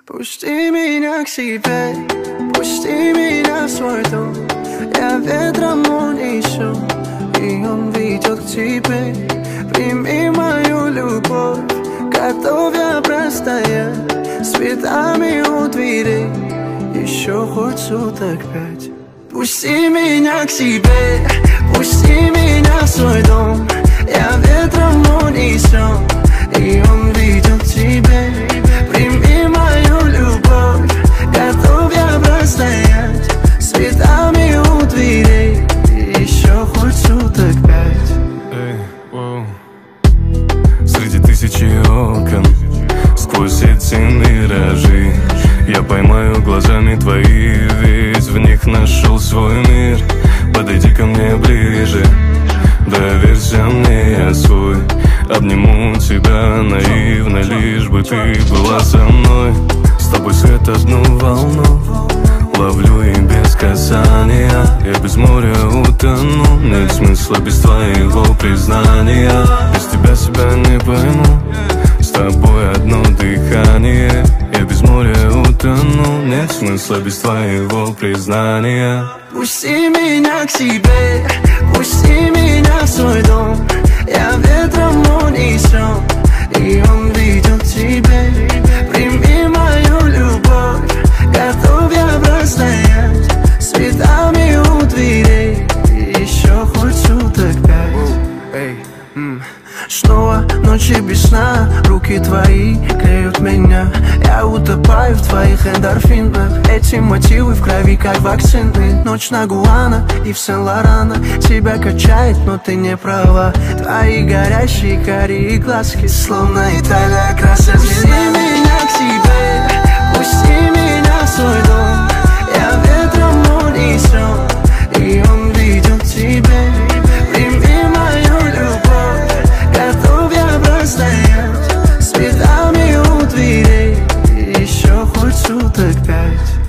Пусти меня к себе, пусти меня в свой дом. Я ветром унесу, и он ведет к тебе. Прими мою любовь, готов я простоять с цветами у дверей еще хоть суток 5. Пусти меня к себе, пусти меня в свой дом. Я ветром унесу, и он ведет к тебе. Прими мою любовь, готов я простоять с цветами у дверей еще хоть суток 5. Среди тысячи окон, сквозь эти миражи, я поймаю глазами твои, ведь в них нашел свой мир. Подойди ко мне ближе, доверься мне, я свой. Обниму тебя наивно, лишь бы ты была со мной. С тобой свет одну волну ловлю и без касания. Я без моря утону, нет смысла без твоего признания. Без тебя себя не пойму, с тобой одно дыхание. Я без моря утону, нет смысла без твоего признания. Пусти меня к себе, пусти меня в свой дом. Я ветром унесу, и он ведет к тебе. Прими мою любовь, готов я простоять с цветами у дверей еще хоть суток 5. Снова ночи без сна, руки твои греют меня. Я утопаю в твоих эндорфинах. Эти мотивы в крови, как вакцины. Ночь на Гуана и в Сен-Лорана. Тебя качает, но ты не права. Твои горящие карие глазки, словно Италия, красная звезда. Пусти меня к себе, пусти меня в свой дом. Я ветром унесу, и он ведет к тебе. Прими мою любовь, готов я простоять с цветами у дверей еще хоть суток 5.